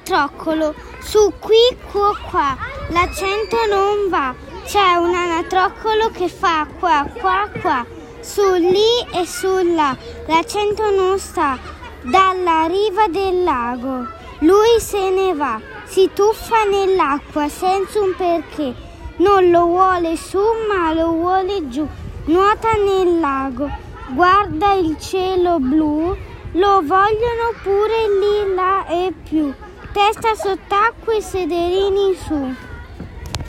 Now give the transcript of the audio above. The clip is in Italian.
anatroccolo, su qui, qua, l'accento non va. C'è un anatroccolo che fa qua, su lì e su là, l'accento non sta, dalla riva del lago. Lui se ne va, si tuffa nell'acqua senza un perché, non lo vuole su ma lo vuole giù, nuota nel lago, guarda il cielo blu, lo vogliono pure lì, là e più, testa sott'acqua e sederini su.